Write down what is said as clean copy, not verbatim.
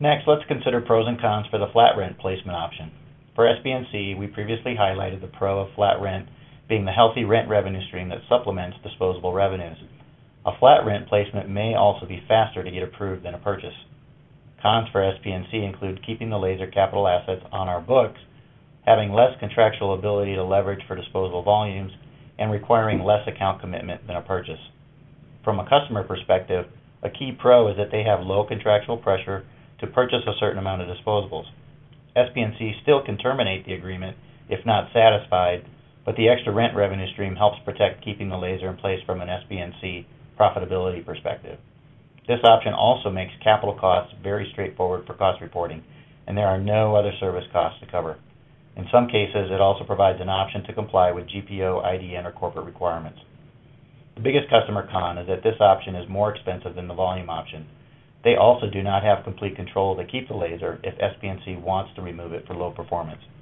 Next, let's consider pros and cons for the flat rent placement option. For SBNC, we previously highlighted the pro of flat rent being the healthy rent revenue stream that supplements disposable revenues. A flat rent placement may also be faster to get approved than a purchase. Cons for SPNC include keeping the laser capital assets on our books, having less contractual ability to leverage for disposable volumes, and requiring less account commitment than a purchase. From a customer perspective, a key pro is that they have low contractual pressure to purchase a certain amount of disposables. SPNC still can terminate the agreement if not satisfied, but the extra rent revenue stream helps protect keeping the laser in place from an SPNC profitability perspective. This option also makes capital costs very straightforward for cost reporting, and there are no other service costs to cover. In some cases, it also provides an option to comply with GPO, IDN, or corporate requirements. The biggest customer con is that this option is more expensive than the volume option. They also do not have complete control to keep the laser if SPNC wants to remove it for low performance.